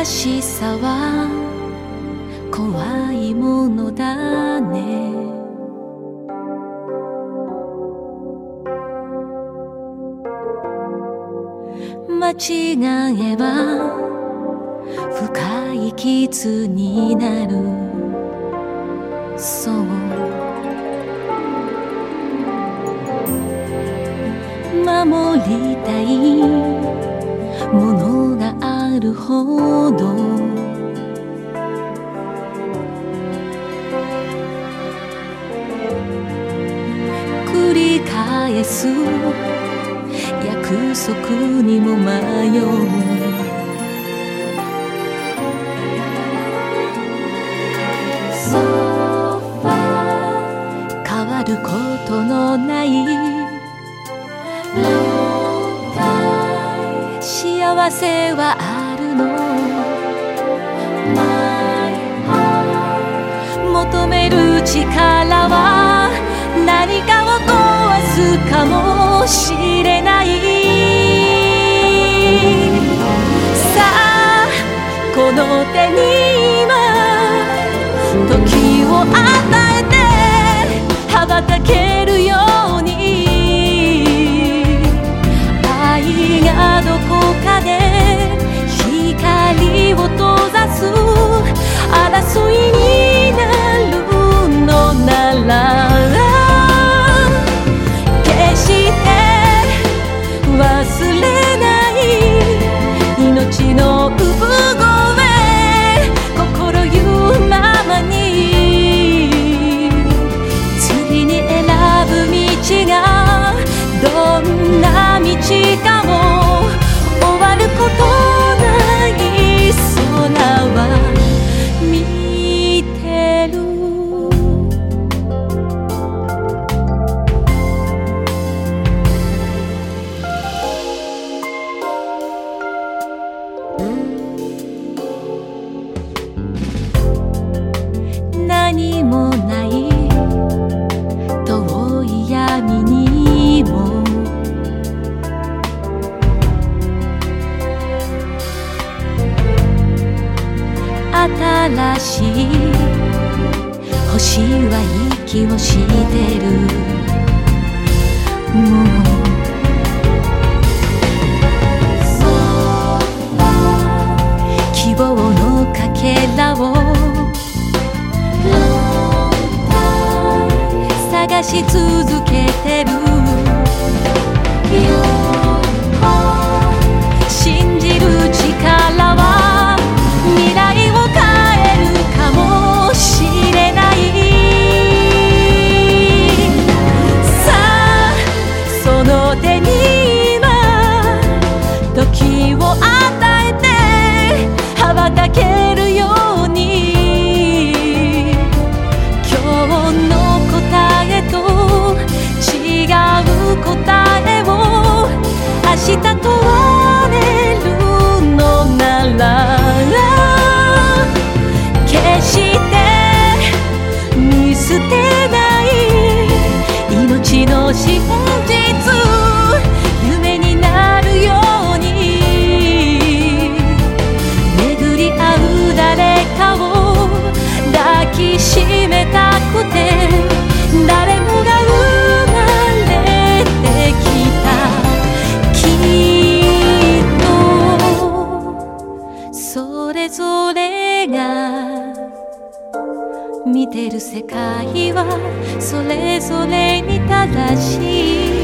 新しさは怖いものだね。間違えば深い傷になる。そう守りたいものがあるほど繰り返す約束にも迷う。変わることのない幸せはあるの。求める力は何かを壊すかもしれない。さあこの手に今時を与えて羽ばたけるように。愛がどこかで光を閉ざす争いになるのなら決して忘れない命の産声。心言うままに次に選ぶ道がどんな道かも終わることない空は見てる。何もない遠い闇にも新しい星は息をしてる。もう希望のかけらを探し続けてる。信じる力は未来を変えるかもしれない。さあその手に今時を与えて羽ばたけるように。今日の答えと違う答えを明日問われるのなら決して見捨てない命の真実。夢になるように巡り合う誰かを抱きしめたくて誰もが生まれてきた。きっとそれぞれが見てる世界はそれぞれに正しい。